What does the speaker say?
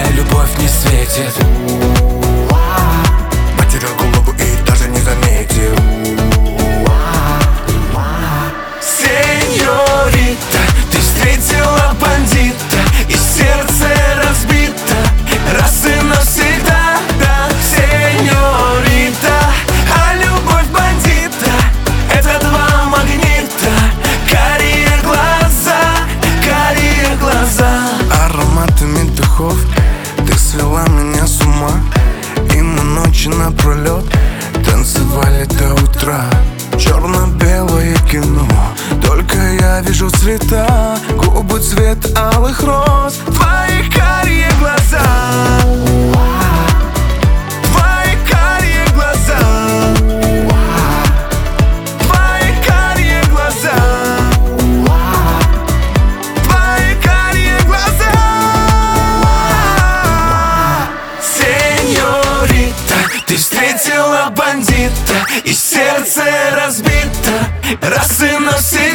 мне любовь не светит. Потерял голову и даже не заметил. Сеньорита, ты встретила бандита, и сердце разбито раз и навсегда. Да, сеньорита, а любовь бандита — это два магнита. Карие глаза, карие глаза. Ароматами духов ты свела меня с ума, и мы ночи напролет танцевали до утра. Черно-белое кино, только я вижу цвета, губы цвет алых роз, Твои карие глаза, твои карие глаза, твои карие глаза, твои карие глаза. Сеньорита, ты встретила бандита, и сердце разбито раз и навсегда.